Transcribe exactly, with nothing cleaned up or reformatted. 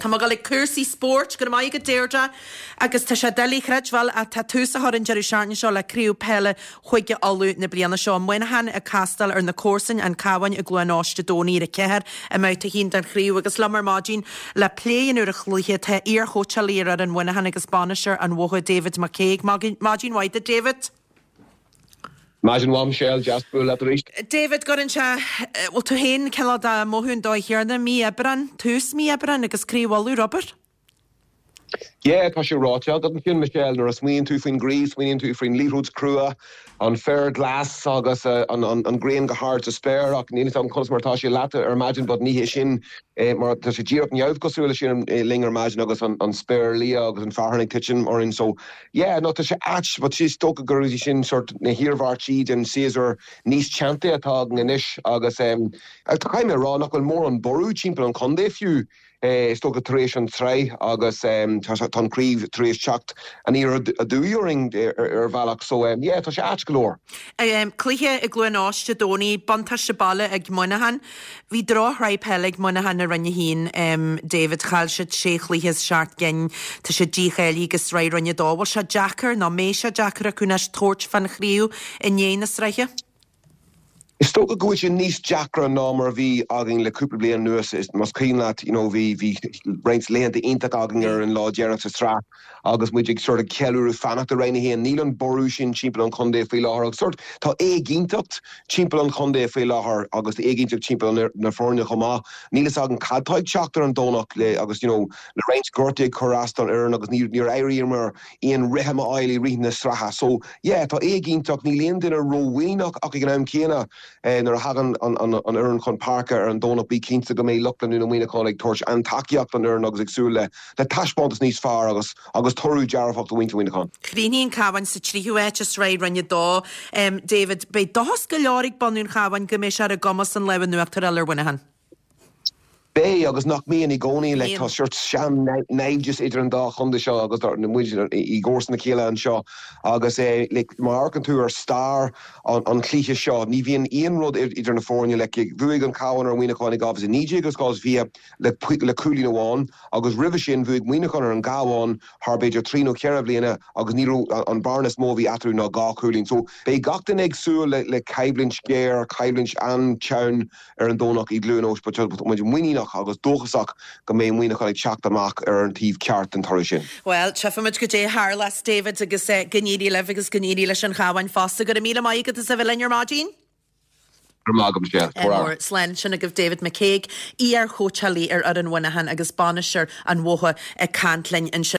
Tá má gal cursaí sport gur mai go déirde agus tá sé delí chreidhil a tá túsa har an Jerry Sharn seo le críú pelle chuige alú na bliana seo muinahan a castal ar na cósan an cabhain a gluanáiste dóí a ceir a mé a hín an chríú agus lamar mágin le pléan ur a chluthe te ar chochalíar ar an muinahan agus Banisher an bhtha David McCaig mágin waide David. Imagine one Michelle just bull at the reach. David got in cha well to hen kella da mohun doi here na mi ebran tus mi ebran agus críhwalú Robert. Yeah, tá sé ráte dat fin Michelle nor a swin tú fin Greece, swin tú fin Lerood's Crua on fair glass agus uh, on on on grain go hard to spare ach ní tam cosmar tá sé lata or imagine but ní hé sin eh, mar tá sé gira up ní go súla sin eh, linger imagine agus on on spare Lea agus on Farhannig kitchen or in so yeah no tá sé ach but she's stoka go sin sort na hirvar cheat and Caesar níos chante atá an ish agus um tá kaim rá nach mór an ború chimpel an conde few eh stoka tration try agus um tan crív tres chacht and here a dúing er valach so um yeah tá sé ach galore. Um clíthe i gluanáiste dóní bantas se balle ag muinahan hí drá raib pelig muinahan a rinne hín um David Chalshid sé chlíhes seart gin tá sé díchail agus rai rinne dábal se Jackar ná mé se Jackar a cúnas torch fan chríú in énas reiche. Is sto a goid níos Jackra námar bhí agin le cúpla bliain nuas is mas cíimlaat, you know, bhí bhí reins léanta ionta agin ar an lá dearach sa strá agus muidig sort of ceúú fannacht a réine híon níl an ború sin timppla an chundé fé láthir agus sort tá é gintacht timppla an chundé fé láthir agus é gintacht timppla na fórne chomá nílas agin cadtáid teachtar an dónach le agus you know le reins gortaigh chorast an airn agus níor níor éiríar mar íon riham ailí ri na stracha so yeah tá é gintacht ní léon duine róhhuiach ach ag an am céna and er hagan on on on Earn Con Parker and Donut be keen to go me look and in a winner colleague torch and takiak on Earn Nugs Exule the tashbond is needs far agus agus toru jar of the winter winter con Creenie and Cavan sa trihu just right run your door um David be dos galorig bonun Cavan gomishar a gomas and lewen nuachtar eller winahan Bay agus knock me and he goni like to shirt sham nine just either and da hunde show agus dar na muid i gors na kila and show agus eh like mark to her star on on cliche show ni vian Ian Rod either na fornia like vuig an cowan or wina conig office in niji agus cause via le le coolina one agus rivishin vuig wina con and gawon harbager trino kerablina agus niro on barnes movie atru na ga cooling so they got the next so like like Kyblinch gear Kyblinch and chown er and donok i glunos but when winning agus dóchasach go mé muoine chuig teach amach ar an tíomh ceart an toir sin. Well, trefamid go dé Harlas David agus gníí le agus gníí leis an chahain fásta go a míle mai go a sa bhfuil ar mágin? Magam Michelle. Or Slen sinna give David McCaig í ar chochalí ar ar an winahan agus Banisher an bhtha a cantlainn in